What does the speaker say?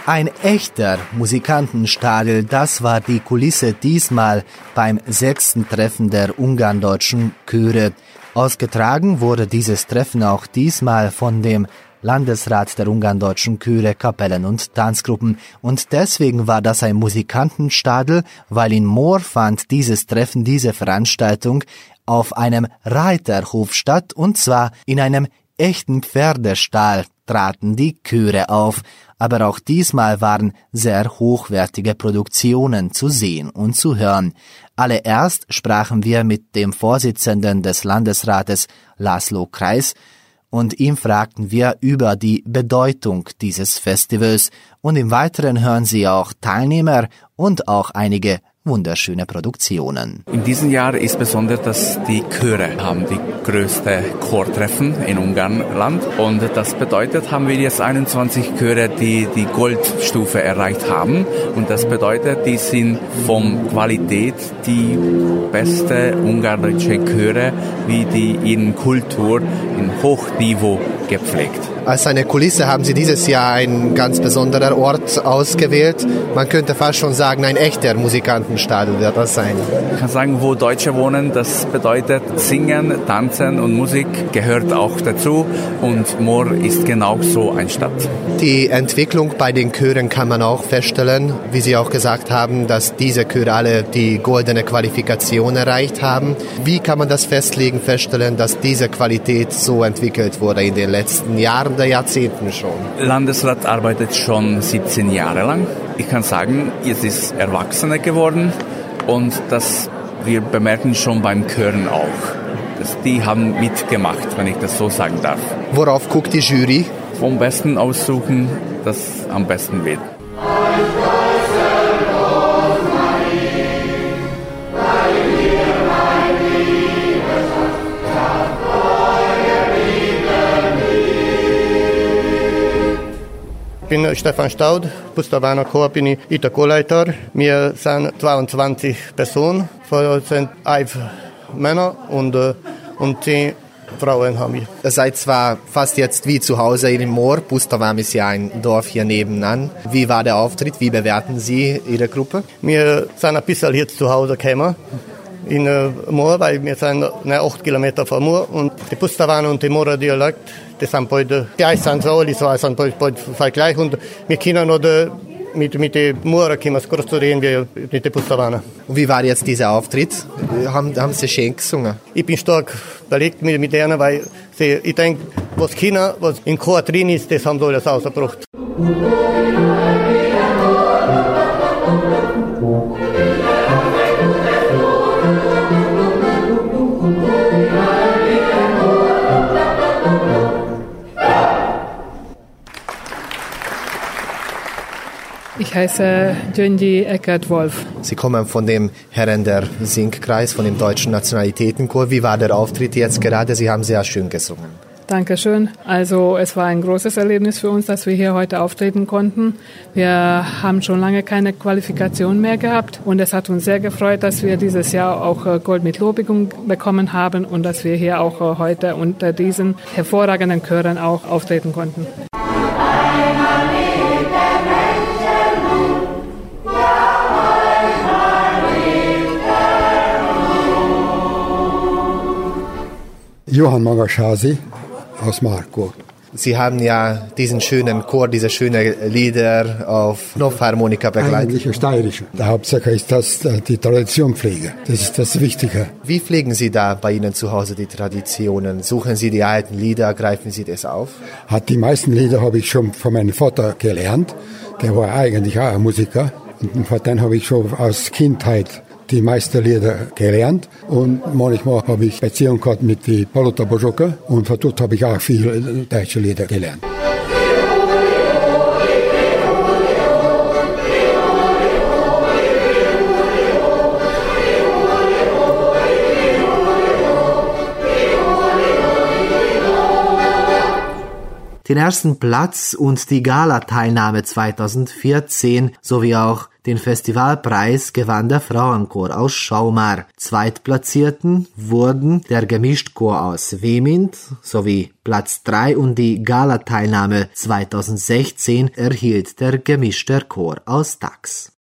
Ein echter Musikantenstadel, das war die Kulisse diesmal beim 6. Treffen der ungarndeutschen Chöre. Ausgetragen wurde dieses Treffen auch diesmal von dem Landesrat der ungarndeutschen Chöre, Kapellen und Tanzgruppen. Und deswegen war das ein Musikantenstadel, weil in Mor fand dieses Treffen, diese Veranstaltung auf einem Reiterhof statt, und zwar in einem echten Pferdestall traten die Chöre auf. Aber auch diesmal waren sehr hochwertige Produktionen zu sehen und zu hören. Allererst sprachen wir mit dem Vorsitzenden des Landesrates, László Kreis, und ihm fragten wir über die Bedeutung dieses Festivals. Und im Weiteren hören Sie auch Teilnehmer und auch einige wunderschöne Produktionen. In diesem Jahr ist besonders, dass die Chöre haben die größte Chortreffen in Ungarnland. Und das bedeutet, haben wir jetzt 21 Chöre, die die Goldstufe erreicht haben. Und das bedeutet, die sind von Qualität die beste ungarische Chöre, wie die in Kultur, in Hochniveau gepflegt. Als eine Kulisse haben Sie dieses Jahr einen ganz besonderen Ort ausgewählt. Man könnte fast schon sagen, ein echter Musikantenstadel wird das sein. Ich kann sagen, wo Deutsche wohnen, das bedeutet Singen, Tanzen und Musik gehört auch dazu. Und Mor ist genau so eine Stadt. Die Entwicklung bei den Chören kann man auch feststellen, wie Sie auch gesagt haben, dass diese Chöre alle die goldene Qualifikation erreicht haben. Wie kann man das feststellen, dass diese Qualität so entwickelt wurde in den letzten Jahren oder Jahrzehnten schon? Landesrat arbeitet schon 17 Jahre lang. Ich kann sagen, es ist erwachsener geworden und das wir bemerken schon beim Chören auch. Die haben mitgemacht, wenn ich das so sagen darf. Worauf guckt die Jury? Vom Besten aussuchen, das am besten wird. Ich bin Stefan Staud, Pusztavának Chor, bin ich der Chorleiter. Wir sind 22 Personen, wir sind 11 Männer und 10 Frauen haben wir. Ihr seid zwar fast jetzt wie zu Hause in Mor, Pusztavány ist ja ein Dorf hier nebenan. Wie war der Auftritt? Wie bewerten Sie Ihre Gruppe? Wir sind ein bisschen hier zu Hause gekommen. In Mor, weil wir sind 8 Kilometer von Mor und die Pusztavány und die Morer Dialekt, die sind beide gleich, sind so, alle so, sind beide gleich und wir können noch mit den Morer kurz zu reden wie mit den Pusztavány. Und wie war jetzt dieser Auftritt? Haben Sie schön gesungen? Ich bin stark belegt mit denen, weil ich denke, was Kinder, was in Chor drin ist, das haben sie alles ausgebracht. Ich heiße Gyöngyi Eckert-Wolf. Sie kommen von dem Herren der Singkreis, von dem Deutschen Nationalitätenchor. Wie war der Auftritt jetzt gerade? Sie haben sehr schön gesungen. Dankeschön. Also es war ein großes Erlebnis für uns, dass wir hier heute auftreten konnten. Wir haben schon lange keine Qualifikation mehr gehabt und es hat uns sehr gefreut, dass wir dieses Jahr auch Gold mit Lobigung bekommen haben und dass wir hier auch heute unter diesen hervorragenden Chören auch auftreten konnten. Johann Magasházy aus Markó. Sie haben ja diesen schönen Chor, diese schönen Lieder auf Knopfharmonika begleitet. Eigentlich steirisch. Der Hauptsache ist, dass die Tradition pflege. Das ist das Wichtige. Wie pflegen Sie da bei Ihnen zu Hause die Traditionen? Suchen Sie die alten Lieder, greifen Sie das auf? Die meisten Lieder habe ich schon von meinem Vater gelernt. Der war eigentlich auch ein Musiker. Und von dem habe ich schon aus Kindheit die meisten Lieder gelernt und manchmal habe ich Beziehung gehabt mit die Palota Bojoka und von dort habe ich auch viele deutsche Lieder gelernt. Den ersten Platz und die Gala-Teilnahme 2014 sowie auch Den Festivalpreis gewann der Frauenchor aus Schaumar. Zweitplatzierten wurden der Gemischtchor aus Wemind sowie Platz 3 und die Gala-Teilnahme 2016 erhielt der gemischte Chor aus Dax.